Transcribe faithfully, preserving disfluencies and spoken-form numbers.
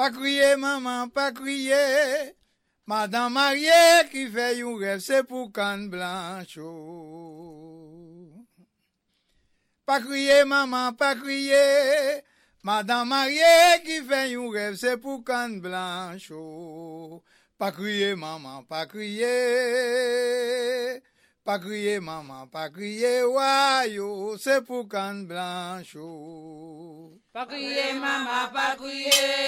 Pas crier, maman, pas crier. Madame mariée qui fait un rêve, c'est pour canne blanche. Pas crier, maman, pas crier. Madame mariée qui fait un rêve, c'est pour canne blanche. Pas crier, maman, pas crier. Pas crier, maman, pas crier, wayo, c'est pour canne blanche. Pas crier, maman, pas crier.